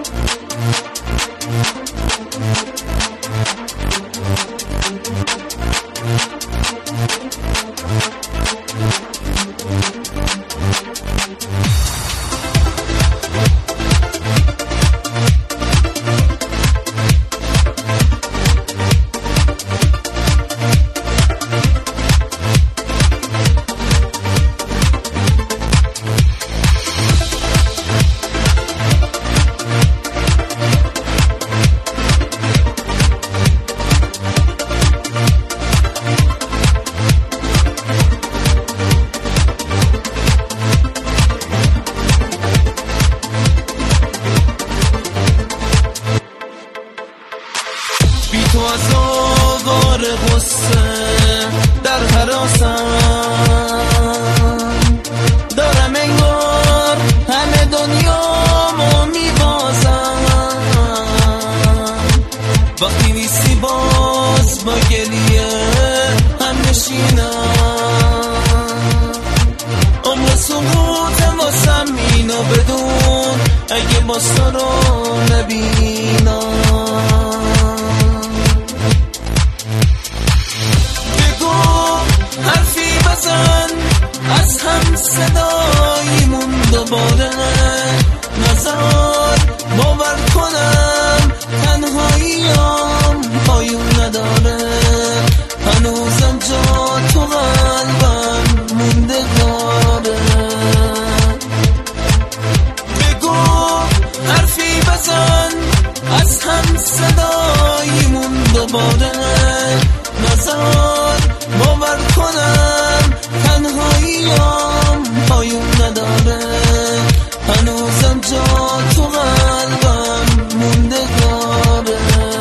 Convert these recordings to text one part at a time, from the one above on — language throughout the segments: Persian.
تو از آوار غصه در حراسم دارم انگار همه دنیامو میبازم. وقتی نیستی باز با گلیه هم نشینم. عمر سقوطم واسم اینو بدون اگه باز تو رو نبینم. از هم صدایمون دوباره نزار باور کنم تنهاییام پایون نداره. هنوزم جا تو قلبم مونده داره. بگو حرفی بزن از هم صدایمون دوباره نزار باور کنم تنهاییام پایون نداره. هنوزم جا تو قلبم مونده داره.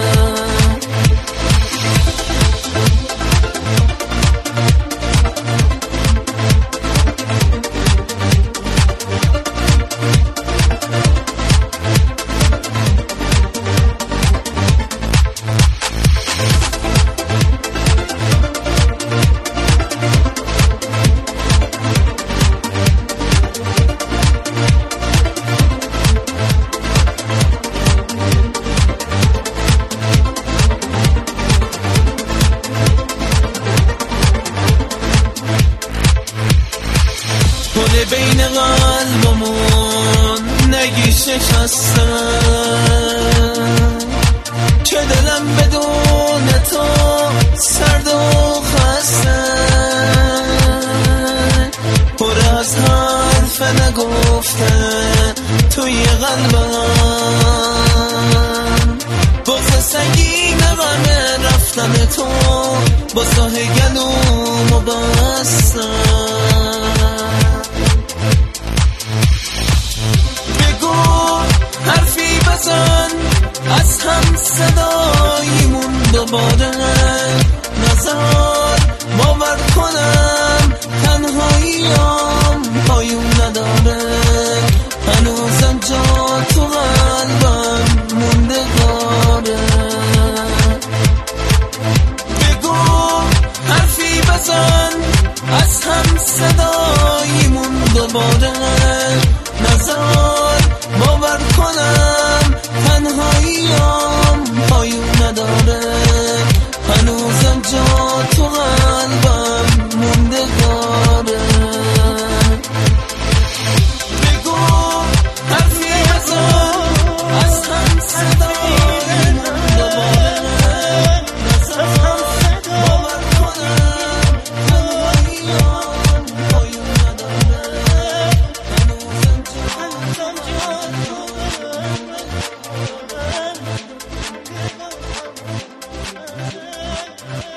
بین قلبمون نگی شکستم که دلم بدون تو سرد و خسته. پر از حرف نگفته توی قلبم. بغض سنگین غم رفتن تو با ساه گلومو بستم. حرفی بزن از هم صدایمون دوباره نزار باور کنم تنهاییام پایون نداره. هنوزم جا تو قلبم مونده داره. بگو حرفی بزن از هم صدایمون دوباره نزار باور کنم تنهاییام پایون نداره. هنوزم جا تو قلبم مونده داره. بگو حرفی بزن از هم صدایمون دوباره نزار باور کنم تنهاییام پایون نداره. هنوزم جا Yeah.